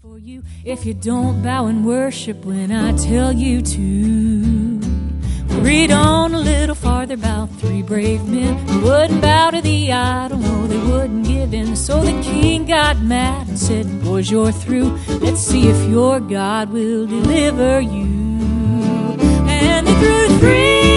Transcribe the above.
for you if you don't bow and worship when I tell you to. Read on a little farther about three brave men who wouldn't bow to the idol, no, they wouldn't give in. So the king got mad and said, boys, you're through. Let's see if your God will deliver you. And they threw three